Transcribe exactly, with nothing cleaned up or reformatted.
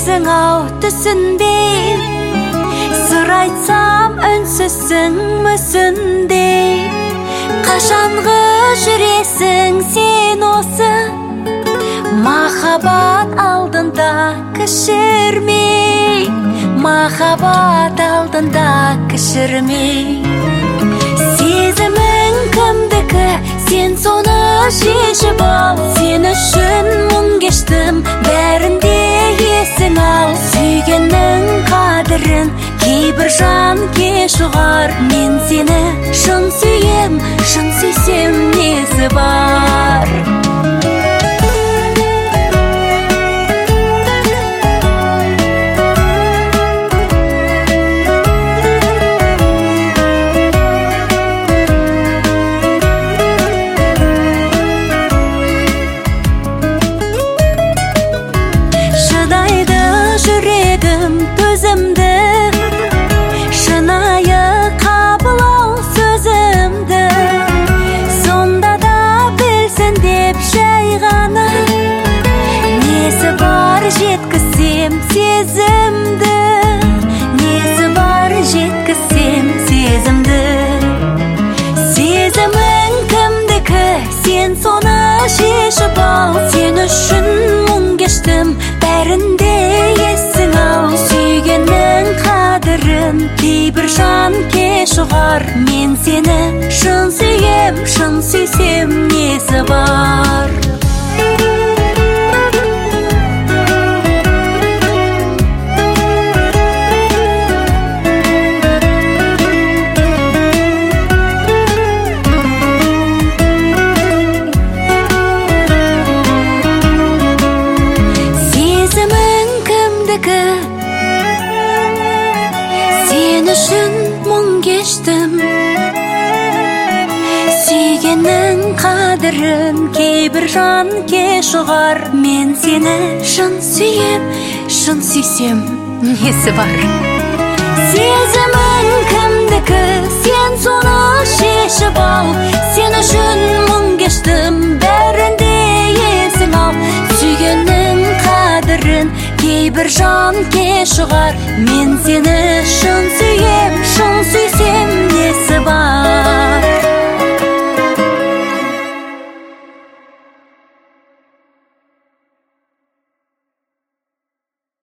есің ау түсінбей, сыр айтсам үнсізсің мүсіндей. Қашанғы жүресің сен осы, махаббат алдында кішірмей, махаббат алдында кішірмей. Сезімің кімдікі, сен соны шешіп ал. Сен үшін мұң кештім, бәрінде есің ал. Сүйгеннің қадірін кейбір жан кеш ұғар. Мен сені шын сүйем, шын сүйсем несі бар? Жеткізсем сезімді, несі бар жеткізсем сезімді. Сезімің кімдікі, сен соны шешіп ал. Сен үшін мұң кештім, бәрінде есің ал. Сүйгеннің қадірін кейбір жан кеш ұғар. Мен сені шын сүйем, шын сүйсем несі бар? Сен үшін мұң кештім, сүйгеннің қадірін кейбір жан кеш ұғар. Мен сені шын сүйем, шын сүйсем несі бар? Сезімің кімдікі, сен соны шешіп ал. Сен үшін мұң кештім, бәрінде есің ал. Сүйгеннің қадірін кейбір жан кеш ұғар. Мен сені шын